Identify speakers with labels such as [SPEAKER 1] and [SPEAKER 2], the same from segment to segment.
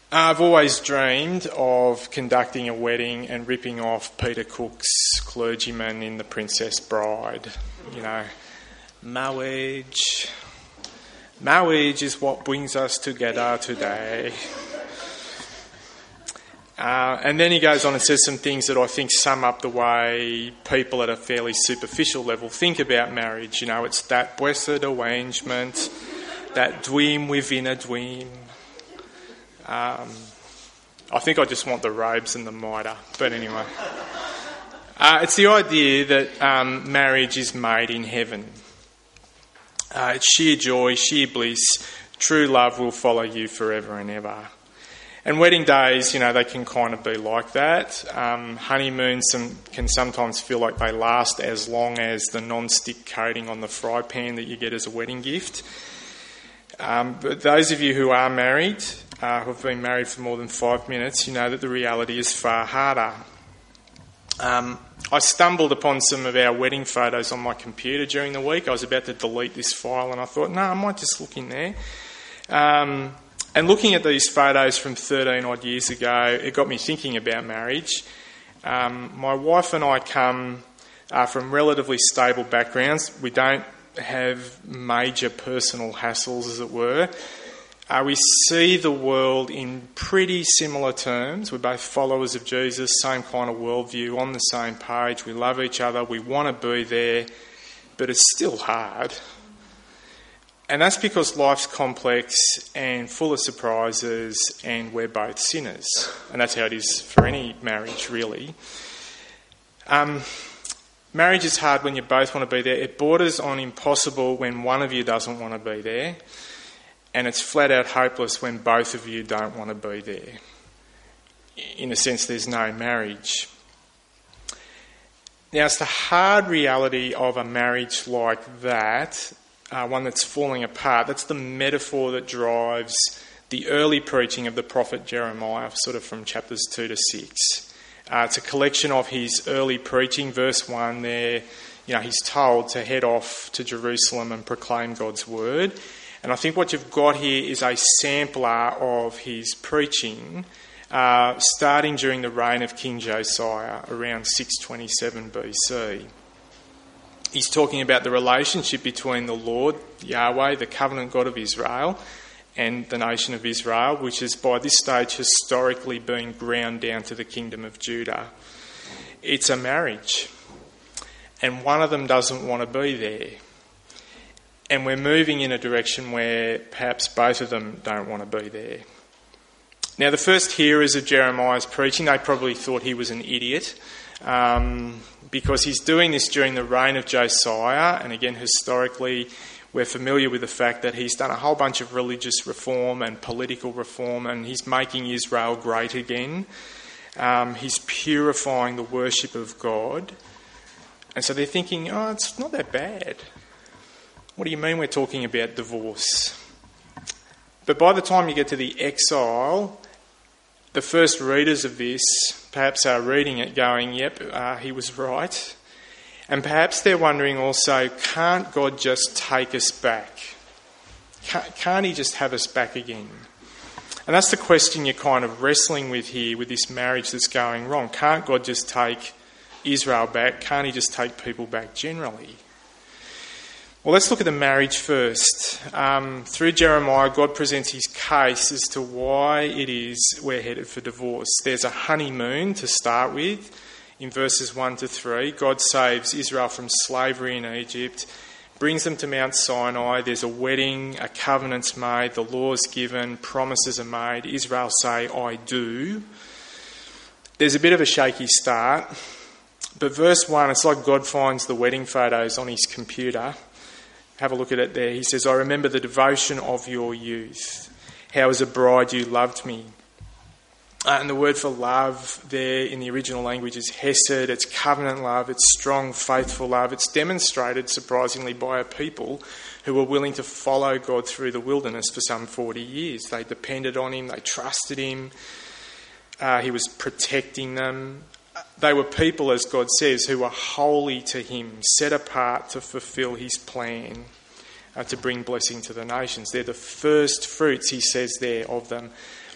[SPEAKER 1] I've always dreamed of conducting a wedding and ripping off Peter Cook's clergyman in The Princess Bride. You know, marriage. Marriage is what brings us together today. And then he goes on and says some things that I think sum up the way people at a fairly superficial level think about marriage. You know, it's that blessed arrangement, that dream within a dream. I think I just want the robes and the mitre, but anyway. It's the idea that marriage is made in heaven. It's sheer joy, sheer bliss. True love will follow you forever and ever. And wedding days, you know, they can kind of be like that. Honeymoons can sometimes feel like they last as long as the non-stick coating on the fry pan that you get as a wedding gift. But those of you who are married, who have been married for more than 5 minutes, you know that the reality is far harder. I stumbled upon some of our wedding photos on my computer during the week. I was about to delete this file and I thought, no, I might just look in there. And looking at these photos from 13 odd years ago, it got me thinking about marriage. My wife and I come from relatively stable backgrounds. We don't have major personal hassles, as it were. We see the world in pretty similar terms. We're both followers of Jesus, same kind of worldview, on the same page. We love each other, we want to be there, but it's still hard. And that's because life's complex and full of surprises, and we're both sinners. And that's how it is for any marriage, really. Marriage is hard when you both want to be there. It borders on impossible when one of you doesn't want to be there. And it's flat out hopeless when both of you don't want to be there. In a sense, there's no marriage. Now, it's the hard reality of a marriage like that, one that's falling apart. That's the metaphor that drives the early preaching of the prophet Jeremiah, sort of from chapters 2 to 6. It's a collection of his early preaching. Verse 1 there, you know, he's told to head off to Jerusalem and proclaim God's word. And I think what you've got here is a sampler of his preaching, starting during the reign of King Josiah, around 627 BC. He's talking about the relationship between the Lord, Yahweh, the covenant God of Israel, and the nation of Israel, which has by this stage historically been ground down to the kingdom of Judah. It's a marriage, and one of them doesn't want to be there. And we're moving in a direction where perhaps both of them don't want to be there. Now, the first hearers of Jeremiah's preaching, they probably thought he was an idiot, because he's doing this during the reign of Josiah. And again, historically, we're familiar with the fact that he's done a whole bunch of religious reform and political reform, and he's making Israel great again. He's purifying the worship of God. And so they're thinking, oh, it's not that bad. What do you mean we're talking about divorce? But by the time you get to the exile, the first readers of this perhaps are reading it going, yep, he was right. And perhaps they're wondering also, can't God just take us back? Can't he just have us back again? And that's the question you're kind of wrestling with here, with this marriage that's going wrong. Can't God just take Israel back? Can't he just take people back generally? Well, let's look at the marriage first. Through Jeremiah, God presents his case as to why it is we're headed for divorce. There's a honeymoon to start with. In verses 1 to 3, God saves Israel from slavery in Egypt, brings them to Mount Sinai. There's a wedding, a covenant's made, the law's given, promises are made. Israel say, I do. There's a bit of a shaky start. But verse 1, it's like God finds the wedding photos on his computer. Have a look at it there. He says, I remember the devotion of your youth, how as a bride you loved me. And the word for love there in the original language is hesed. It's covenant love. It's strong, faithful love. It's demonstrated, surprisingly, by a people who were willing to follow God through the wilderness for some 40 years. They depended on him. They trusted him. He was protecting them. They were people, as God says, who were holy to him, set apart to fulfil his plan, to bring blessing to the nations. They're the first fruits, he says there, of them,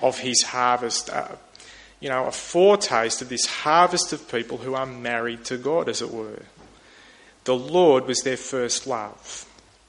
[SPEAKER 1] of his harvest, a foretaste of this harvest of people who are married to God, as it were. The Lord was their first love.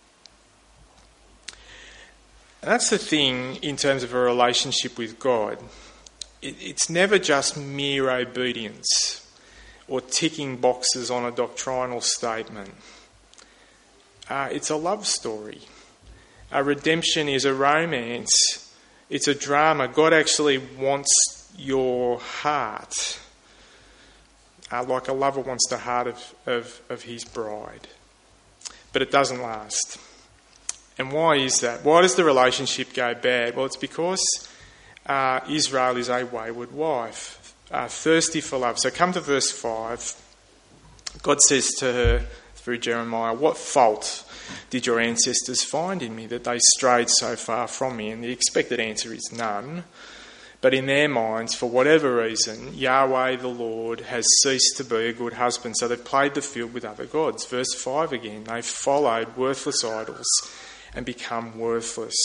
[SPEAKER 1] And that's the thing in terms of a relationship with God. It's never just mere obedience or ticking boxes on a doctrinal statement. It's a love story. Redemption is a romance. It's a drama. God actually wants your heart, like a lover wants the heart of his bride. But it doesn't last. And why is that? Why does the relationship go bad? Well, it's because Israel is a wayward wife, thirsty for love. So come to verse 5. God says to her through Jeremiah, "What fault did your ancestors find in me that they strayed so far from me?" And the expected answer is none. But in their minds, for whatever reason, Yahweh the Lord has ceased to be a good husband. So they've played the field with other gods. Verse 5 again, they've followed worthless idols and become worthless.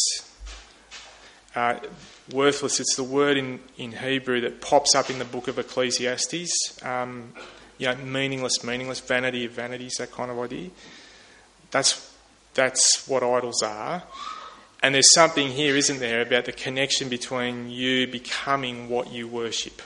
[SPEAKER 1] Worthless, it's the word in Hebrew that pops up in the book of Ecclesiastes. Meaningless, vanity of vanities, that kind of idea. That's what idols are. And there's something here, isn't there, about the connection between you becoming what you worship.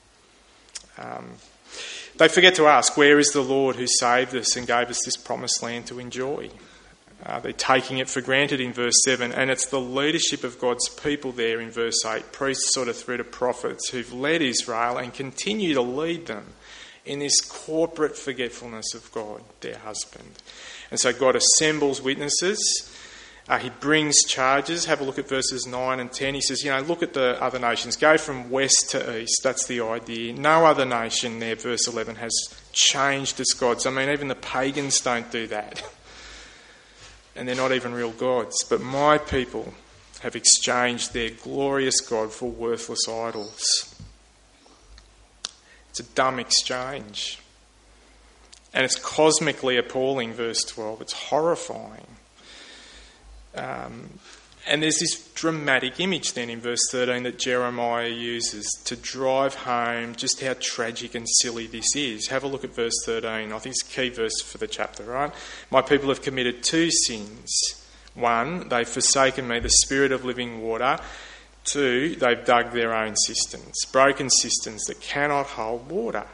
[SPEAKER 1] They forget to ask, where is the Lord who saved us and gave us this promised land to enjoy? They're taking it for granted in verse 7, and it's the leadership of God's people there in verse 8, priests sort of through to prophets, who've led Israel and continue to lead them in this corporate forgetfulness of God, their husband. And so God assembles witnesses. He brings charges. Have a look at verses 9 and 10. He says, look at the other nations. Go from west to east. That's the idea. No other nation there, verse 11, has changed its gods. I mean, even the pagans don't do that. And they're not even real gods. But my people have exchanged their glorious God for worthless idols. It's a dumb exchange. And it's cosmically appalling, verse 12. It's horrifying. And there's this dramatic image then in verse 13 that Jeremiah uses to drive home just how tragic and silly this is. Have a look at verse 13. I think it's a key verse for the chapter, right? My people have committed two sins. One, they've forsaken me, the spirit of living water. Two, they've dug their own cisterns, broken cisterns that cannot hold water.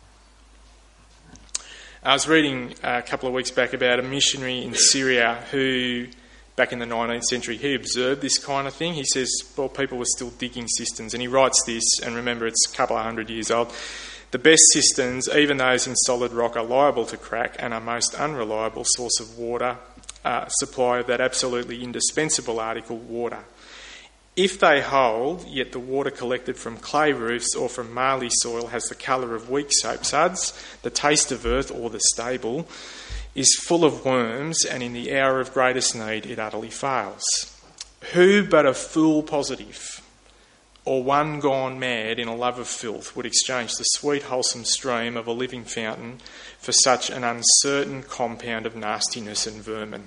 [SPEAKER 1] I was reading a couple of weeks back about a missionary in Syria who, back in the 19th century, he observed this kind of thing. He says, people were still digging cisterns. And he writes this, and remember, it's a couple of 100 years old. The best cisterns, even those in solid rock, are liable to crack and are most unreliable source of water, supply of that absolutely indispensable article, water. If they hold, yet the water collected from clay roofs or from marly soil has the colour of weak soap suds, the taste of earth or the stable, is full of worms, and in the hour of greatest need it utterly fails. Who but a fool positive, or one gone mad in a love of filth, would exchange the sweet wholesome stream of a living fountain for such an uncertain compound of nastiness and vermin?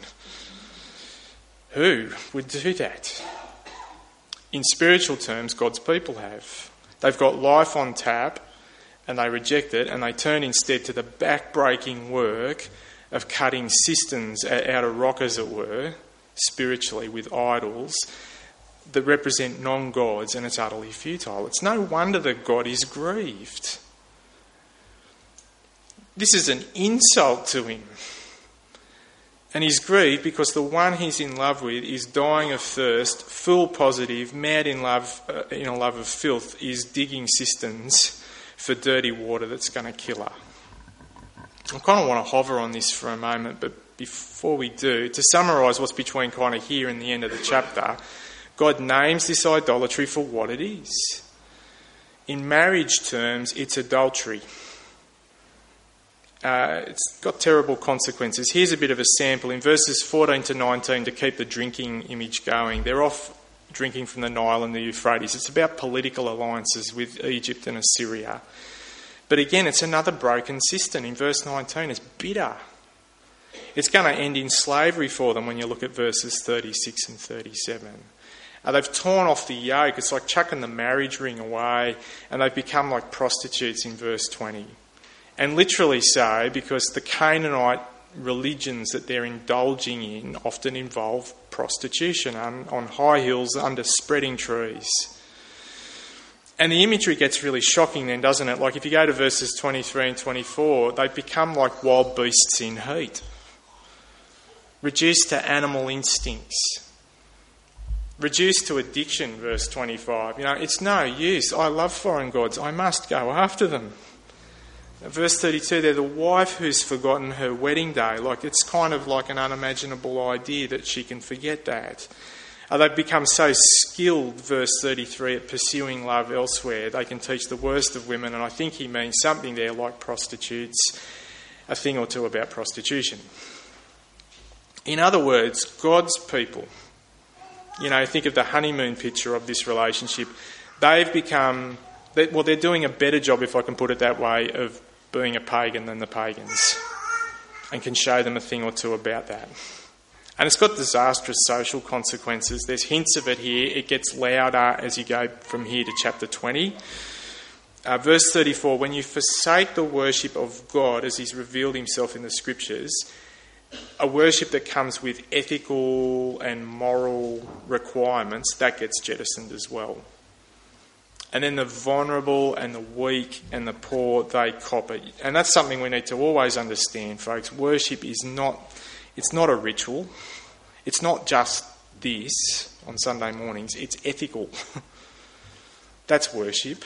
[SPEAKER 1] Who would do that? In spiritual terms, God's people have. They've got life on tap and they reject it, and they turn instead to the back-breaking work of cutting cisterns out of rock, as it were, spiritually, with idols that represent non-gods, and it's utterly futile. It's no wonder that God is grieved. This is an insult to him. And he's grieved because the one he's in love with is dying of thirst, full positive, mad in love, in a love of filth, is digging cisterns for dirty water that's going to kill her. I kind of want to hover on this for a moment, but before we do, to summarise what's between kind of here and the end of the chapter, God names this idolatry for what it is. In marriage terms, it's adultery. It's got terrible consequences. Here's a bit of a sample. In verses 14 to 19, to keep the drinking image going, they're off drinking from the Nile and the Euphrates. It's about political alliances with Egypt and Assyria. But again, it's another broken cistern. In verse 19, it's bitter. It's going to end in slavery for them when you look at verses 36 and 37. They've torn off the yoke. It's like chucking the marriage ring away, and they've become like prostitutes in verse 20. And literally so, because the Canaanite religions that they're indulging in often involve prostitution on high hills under spreading trees. And the imagery gets really shocking then, doesn't it? Like if you go to verses 23 and 24, they become like wild beasts in heat, reduced to animal instincts, reduced to addiction, verse 25. It's no use. I love foreign gods. I must go after them. Verse 32, they're the wife who's forgotten her wedding day. Like it's kind of like an unimaginable idea that she can forget that. They've become so skilled, verse 33, at pursuing love elsewhere, they can teach the worst of women, and I think he means something there like prostitutes, a thing or two about prostitution. In other words, God's people, think of the honeymoon picture of this relationship, they've become, they're doing a better job, if I can put it that way, of being a pagan than the pagans, and can show them a thing or two about that. And it's got disastrous social consequences. There's hints of it here. It gets louder as you go from here to chapter 20. Verse 34, when you forsake the worship of God as he's revealed himself in the scriptures, a worship that comes with ethical and moral requirements, that gets jettisoned as well. And then the vulnerable and the weak and the poor, they cop it. And that's something we need to always understand, folks. Worship is it's not a ritual. It's not just this on Sunday mornings. It's ethical. That's worship.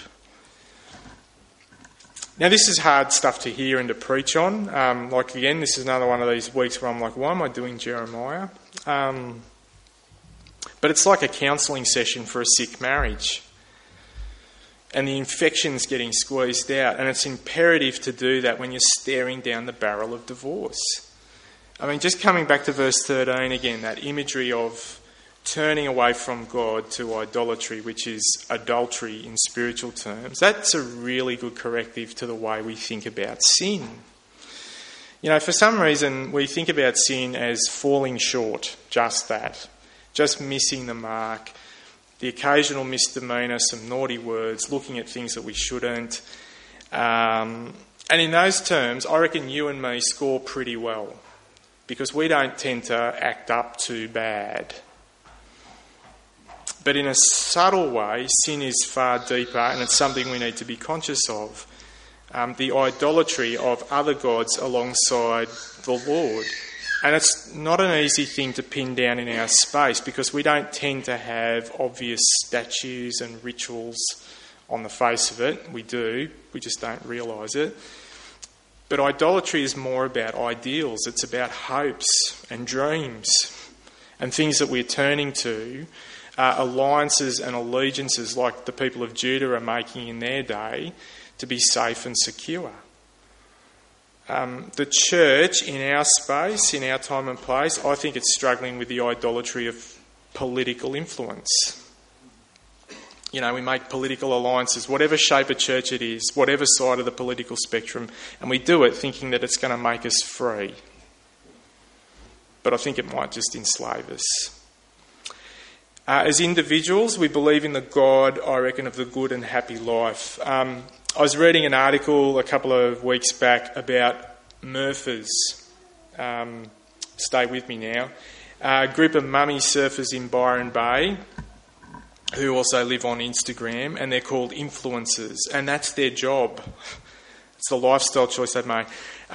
[SPEAKER 1] Now, this is hard stuff to hear and to preach on. Again, this is another one of these weeks where I'm like, why am I doing Jeremiah? But it's like a counselling session for a sick marriage. And the infection's getting squeezed out. And it's imperative to do that when you're staring down the barrel of divorce. Just coming back to verse 13 again, that imagery of turning away from God to idolatry, which is adultery in spiritual terms, that's a really good corrective to the way we think about sin. For some reason, we think about sin as falling short, just that, just missing the mark, the occasional misdemeanour, some naughty words, looking at things that we shouldn't. And in those terms, I reckon you and me score pretty well, because we don't tend to act up too bad. But in a subtle way, sin is far deeper, and it's something we need to be conscious of. The idolatry of other gods alongside the Lord. And it's not an easy thing to pin down in our space, because we don't tend to have obvious statues and rituals on the face of it. We do, we just don't realise it. But idolatry is more about ideals. It's about hopes and dreams and things that we're turning to, alliances and allegiances like the people of Judah are making in their day to be safe and secure. The church in our space, in our time and place, I think it's struggling with the idolatry of political influence. We make political alliances, whatever shape of church it is, whatever side of the political spectrum, and we do it thinking that it's going to make us free. But I think it might just enslave us. As individuals, we believe in the God, I reckon, of the good and happy life. I was reading an article a couple of weeks back about Murphers. Stay with me now. A group of mummy surfers in Byron Bay who also live on Instagram, and they're called influencers, and that's their job. It's the lifestyle choice they've made.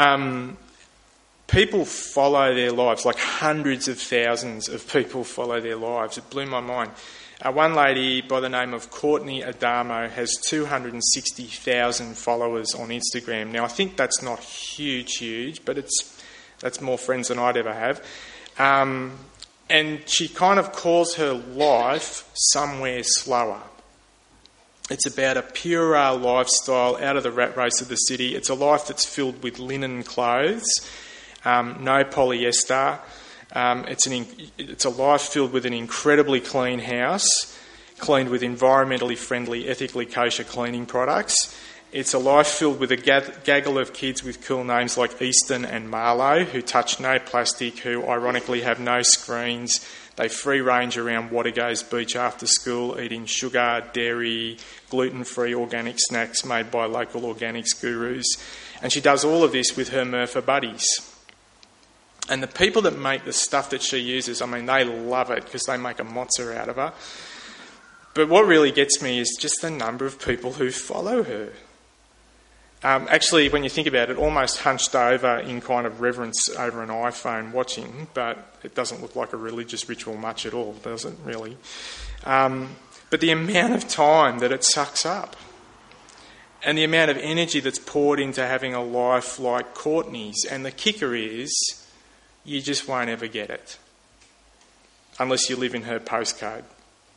[SPEAKER 1] People follow their lives, like hundreds of thousands of people follow their lives. It blew my mind. One lady by the name of Courtney Adamo has 260,000 followers on Instagram. Now, I think that's not huge, but that's more friends than I'd ever have. And she kind of calls her life somewhere slower. It's about a purer lifestyle, out of the rat race of the city. It's a life that's filled with linen clothes, no polyester. It's a life filled with an incredibly clean house, cleaned with environmentally friendly, ethically kosher cleaning products. It's a life filled with a gaggle of kids with cool names like Easton and Marlowe, who touch no plastic, who ironically have no screens. They free range around Watergays Beach after school, eating sugar, dairy, gluten-free organic snacks made by local organics gurus. And she does all of this with her Murpha buddies. And the people that make the stuff that she uses, I mean, they love it because they make a mozza out of her. But what really gets me is just the number of people who follow her. Actually, when you think about it, almost hunched over in kind of reverence over an iPhone watching, but it doesn't look like a religious ritual much at all, does it, really? But the amount of time that it sucks up and the amount of energy that's poured into having a life like Courtney's, and the kicker is, you just won't ever get it unless you live in her postcode.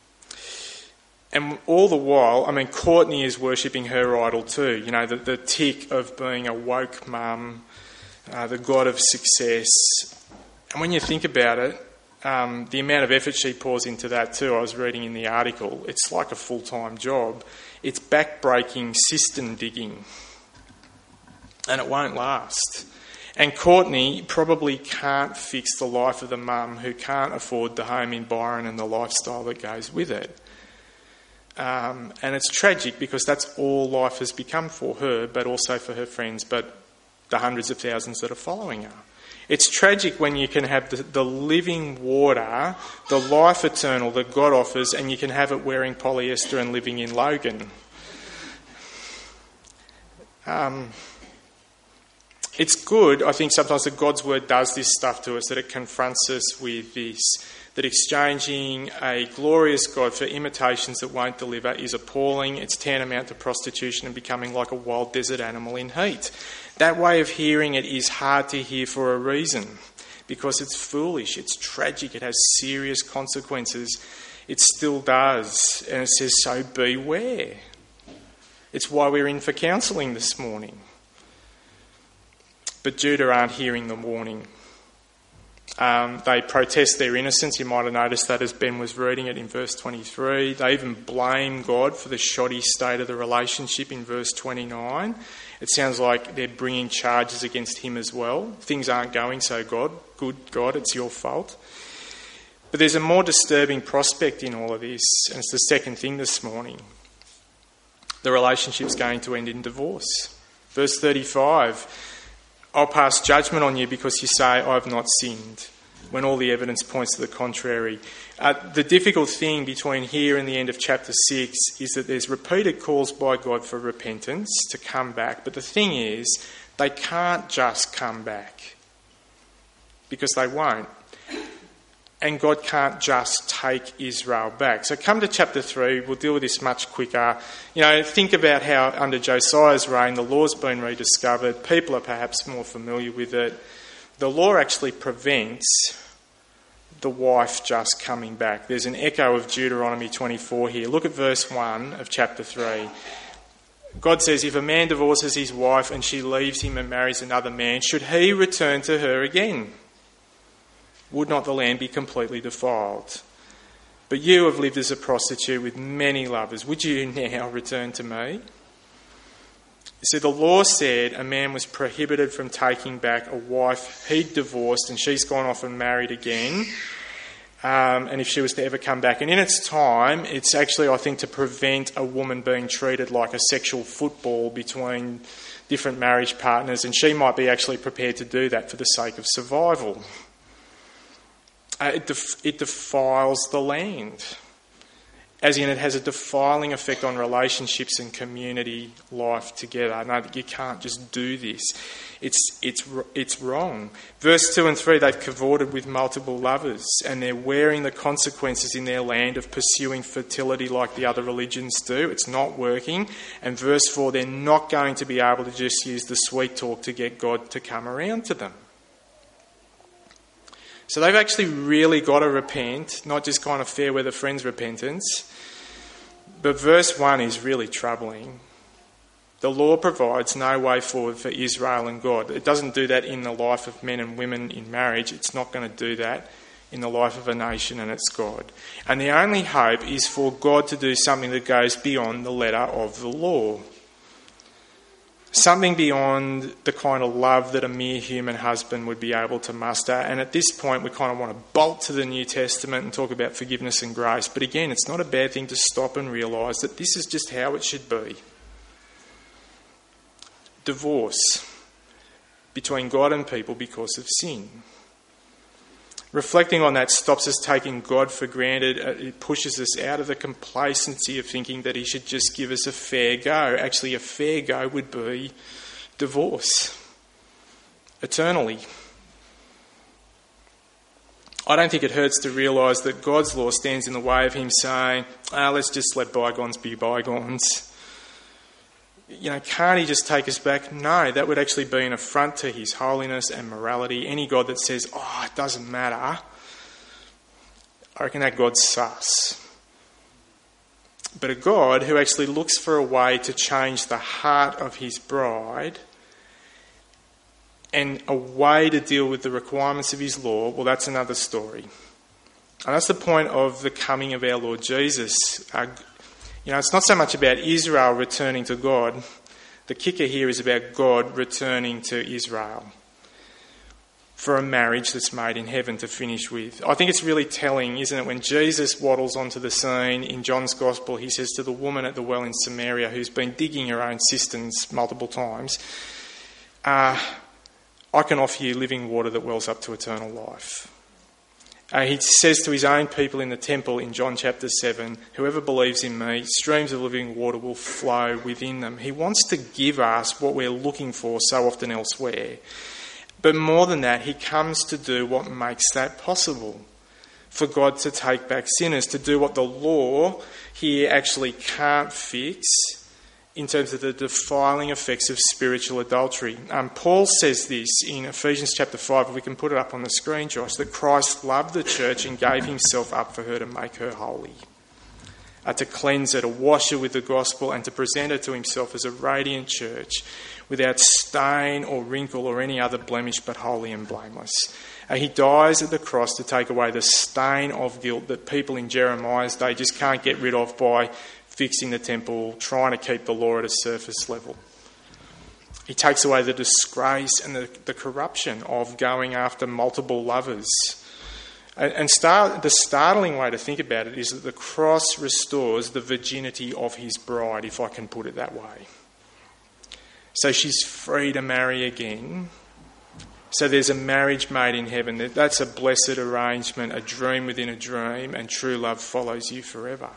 [SPEAKER 1] And all the while, I mean, Courtney is worshipping her idol too. You know, the tick of being a woke mum, the god of success. And when you think about it, the amount of effort she pours into that too, I was reading in the article, it's like a full-time job. It's back-breaking cistern digging. And it won't last. And Courtney probably can't fix the life of the mum who can't afford the home in Byron and the lifestyle that goes with it. And it's tragic because that's all life has become for her, but also for her friends, but the hundreds of thousands that are following her. It's tragic when you can have the living water, the life eternal that God offers, and you can have it wearing polyester and living in Logan. It's good, I think, sometimes that God's word does this stuff to us, that it confronts us with this, that exchanging a glorious God for imitations that won't deliver is appalling. It's tantamount to prostitution and becoming like a wild desert animal in heat. That way of hearing it is hard to hear for a reason, because it's foolish, it's tragic, it has serious consequences. It still does, and it says, so beware. It's why we're in for counselling this morning. But Judah aren't hearing the warning. They protest their innocence. You might have noticed that as Ben was reading it in verse 23. They even blame God for the shoddy state of the relationship in verse 29. It sounds like they're bringing charges against him as well. Things aren't going so good, God, it's your fault. But there's a more disturbing prospect in all of this, and it's the second thing this morning. The relationship's going to end in divorce. Verse 35, I'll pass judgment on you because you say I've not sinned, when all the evidence points to the contrary. The difficult thing between here and the end of chapter 6 is that there's repeated calls by God for repentance, to come back. But the thing is, they can't just come back, because they won't. And God can't just take Israel back. So come to chapter 3, we'll deal with this much quicker. You know, think about how under Josiah's reign the law's been rediscovered. People are perhaps more familiar with it. The law actually prevents the wife just coming back. There's an echo of Deuteronomy 24 here. Look at verse 1 of chapter 3. God says, if a man divorces his wife and she leaves him and marries another man, should he return to her again? Would not the land be completely defiled? But you have lived as a prostitute with many lovers. Would you now return to me? So the law said a man was prohibited from taking back a wife he'd divorced and she's gone off and married again. And if she was to ever come back. And in its time, it's actually, I think, to prevent a woman being treated like a sexual football between different marriage partners. And she might be actually prepared to do that for the sake of survival. It defiles the land, as in it has a defiling effect on relationships and community life together. No, you can't just do this. It's wrong. Verse 2 and 3, they've cavorted with multiple lovers and they're wearing the consequences in their land of pursuing fertility like the other religions do. It's not working. And verse 4, they're not going to be able to just use the sweet talk to get God to come around to them. So they've actually really got to repent, not just kind of fair weather friends repentance. But verse 1 is really troubling. The law provides no way forward for Israel and God. It doesn't do that in the life of men and women in marriage. It's not going to do that in the life of a nation and its God. And the only hope is for God to do something that goes beyond the letter of the law. something beyond the kind of love that a mere human husband would be able to muster. And at this point, we kind of want to bolt to the New Testament and talk about forgiveness and grace. But again, it's not a bad thing to stop and realise that this is just how it should be. Divorce between God and people because of sin. Reflecting on that stops us taking God for granted. It pushes us out of the complacency of thinking that he should just give us a fair go. Actually, a fair go would be divorce. Eternally. I don't think it hurts to realise that God's law stands in the way of him saying, let's just let bygones be bygones. Can't he just take us back? No, that would actually be an affront to his holiness and morality. Any God that says, it doesn't matter, I reckon that God's sus. But a God who actually looks for a way to change the heart of his bride and a way to deal with the requirements of his law, well, that's another story. And that's the point of the coming of our Lord Jesus. It's not so much about Israel returning to God. The kicker here is about God returning to Israel for a marriage that's made in heaven to finish with. I think it's really telling, isn't it, when Jesus waddles onto the scene in John's Gospel, he says to the woman at the well in Samaria who's been digging her own cisterns multiple times, I can offer you living water that wells up to eternal life. He says to his own people in the temple in John chapter 7, whoever believes in me, streams of living water will flow within them. He wants to give us what we're looking for so often elsewhere. But more than that, he comes to do what makes that possible. For God to take back sinners, to do what the law here actually can't fix in terms of the defiling effects of spiritual adultery. Paul says this in Ephesians chapter 5, if we can put it up on the screen, Josh, that Christ loved the church and gave himself up for her to make her holy, to cleanse her, to wash her with the gospel, and to present her to himself as a radiant church without stain or wrinkle or any other blemish, but holy and blameless. He dies at the cross to take away the stain of guilt that people in Jeremiah's day just can't get rid of by fixing the temple, trying to keep the law at a surface level. He takes away the disgrace and the corruption of going after multiple lovers. The startling way to think about it is that the cross restores the virginity of his bride, if I can put it that way. So she's free to marry again. So there's a marriage made in heaven. That's a blessed arrangement, a dream within a dream, and true love follows you forever.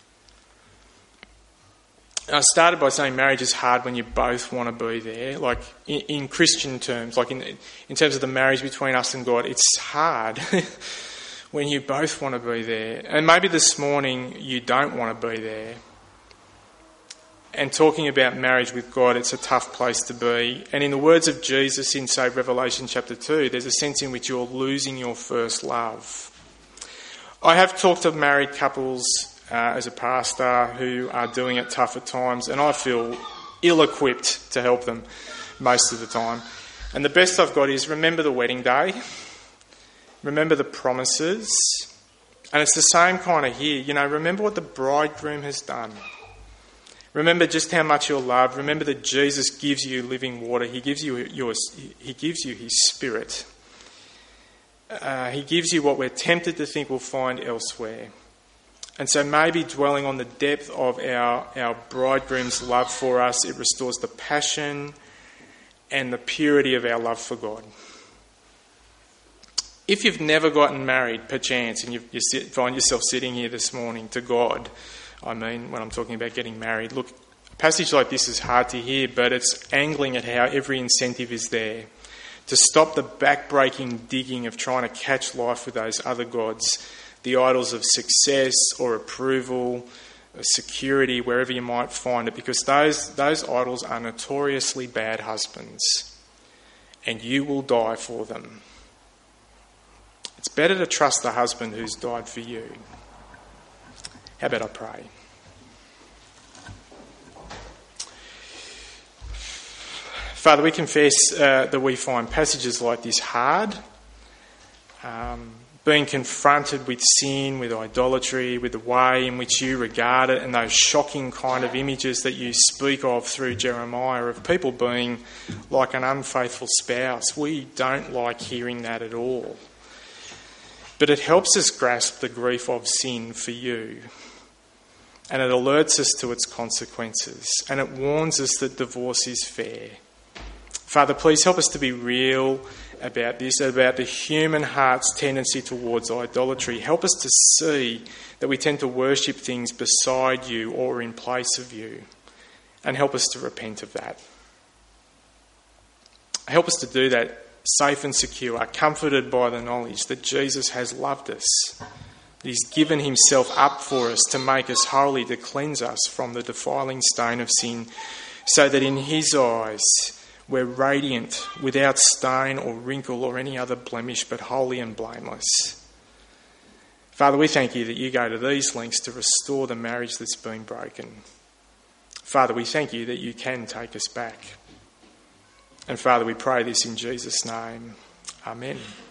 [SPEAKER 1] I started by saying marriage is hard when you both want to be there. Like in Christian terms, like in terms of the marriage between us and God, it's hard when you both want to be there. And maybe this morning you don't want to be there. And talking about marriage with God, it's a tough place to be. And in the words of Jesus in, say, Revelation chapter 2, there's a sense in which you're losing your first love. I have talked to married couples as a pastor who are doing it tough at times, and I feel ill-equipped to help them most of the time. And the best I've got is remember the wedding day, remember the promises, and it's the same kind of here. Remember what the bridegroom has done. Remember just how much you're loved. Remember that Jesus gives you living water. He gives you his Spirit. He gives you what we're tempted to think we'll find elsewhere. And so maybe dwelling on the depth of our bridegroom's love for us, it restores the passion and the purity of our love for God. If you've never gotten married, perchance, and you find yourself sitting here this morning to God, when I'm talking about getting married, look, a passage like this is hard to hear, but it's angling at how every incentive is there to stop the back-breaking digging of trying to catch life with those other gods, the idols of success or approval, security, wherever you might find it, because those idols are notoriously bad husbands, and you will die for them. It's better to trust the husband who's died for you. How about I pray? Father, we confess that we find passages like this hard, being confronted with sin, with idolatry, with the way in which you regard it, and those shocking kind of images that you speak of through Jeremiah of people being like an unfaithful spouse. We don't like hearing that at all. But it helps us grasp the grief of sin for you. And it alerts us to its consequences. And it warns us that divorce is fair. Father, please help us to be real about this, about the human heart's tendency towards idolatry. Help us to see that we tend to worship things beside you or in place of you. And help us to repent of that. Help us to do that safe and secure, comforted by the knowledge that Jesus has loved us. That he's given himself up for us to make us holy, to cleanse us from the defiling stain of sin, so that in his eyes we're radiant, without stain or wrinkle or any other blemish, but holy and blameless. Father, we thank you that you go to these lengths to restore the marriage that's been broken. Father, we thank you that you can take us back. And Father, we pray this in Jesus' name. Amen.